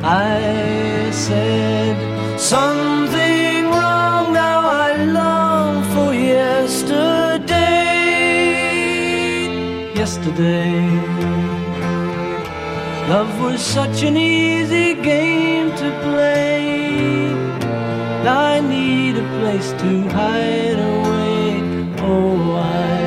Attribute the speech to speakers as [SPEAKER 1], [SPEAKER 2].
[SPEAKER 1] I said something wrong, now I long for yesterday. Yesterday, love was such an easy game to play. Now I need a place to hide away. Oh, I